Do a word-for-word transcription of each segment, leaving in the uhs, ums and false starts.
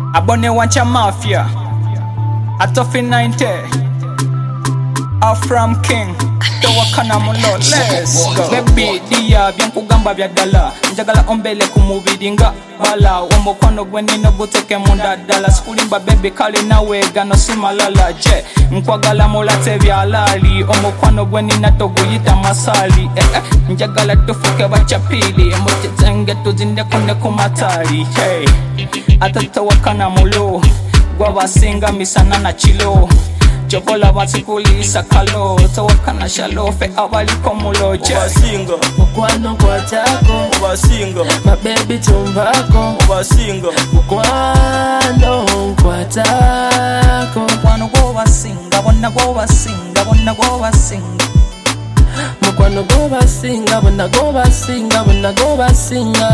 Abone wancha mafia Atofi ninety Afram King Towakana mulo, let's go. Baby, dia bien kugamba vya dala njagala ombele kumubiri nga bala omukono gwe nina guteke munda dala sikulimba baby kali nawe gano simalala je nkwagala mulate byalali omukono gwe nina toguyita masali eh, eh, njagala tufuke bachapili mutitenge tuzinde kune kumatali hey. Atatawakana mulo gwabasinga misana na chilo Chokola batikulisa kalo Tawakana shalofe abaliko muloje Obasinga Mukwano kwa chako Obasinga My baby tumbako Obasinga Mukwano kwa chako Mukwano kwa basinga Wana kwa basinga Wana kwa basinga Mukwano kwa basinga Wana kwa basinga Wana kwa basinga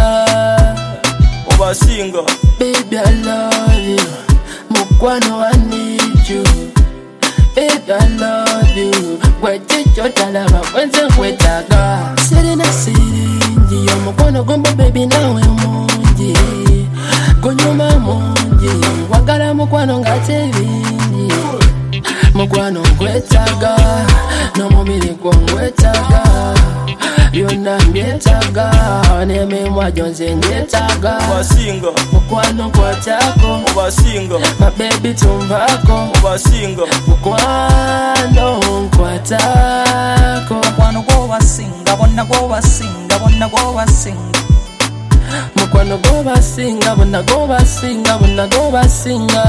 Obasinga Baby I love you Mukwano I need you Baby, I love you. Wechicho talaba wenze wetaga. Siri na sirinji yo mukono gomba baby nawe munji. Gonyuma munji. Wagala mukwano ngate binji. Mukwano gwetaga. No mumiri kwa ngwetaga. Yona mbietaga. Neme mwajonze njetaga. Obasinga Mukwano kwa chako Obasinga My baby tumbako Obasinga Mukwano kwa chako Mukwano kwa basinga Wana kwa basinga Wana kwa basinga Mukwano kwa basinga Wana kwa basinga Wana kwa basinga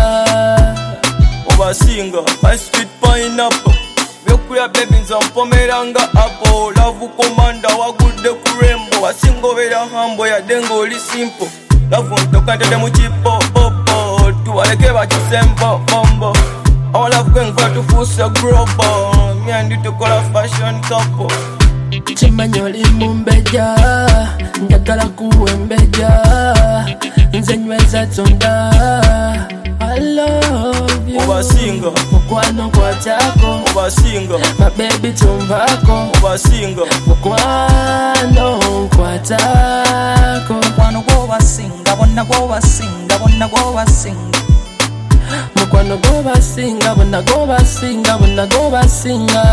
Obasinga My sweet pineapple Byokuya baby nzampomeranga apo Love komanda wagudde ku rainbow Wasingo bera hambo ya dengo oli simple Love ntoka ntede mu chipo popo Tuwaleke bachisembo bombo All love going for to fusa global Me and you tukola fashion couple Chimanyi oli mumbeja Njagala kuwembeja Nze nyweza tonda I love you Obasinga Mukwano kwa chako Obasinga My baby tumbako Obasinga Mukwano kwa chako Mukwano kwa basinga Wana kwa basinga Wana kwa basinga Mukwano go basinga Wana go basinga Wana go basinga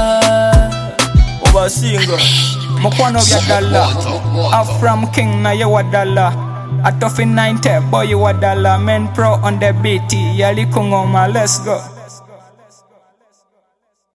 Obasinga Mukwano vya dala Afram King na ye wadala Atofi ninety boy wadala Men pro on the beat Yali kungoma let's go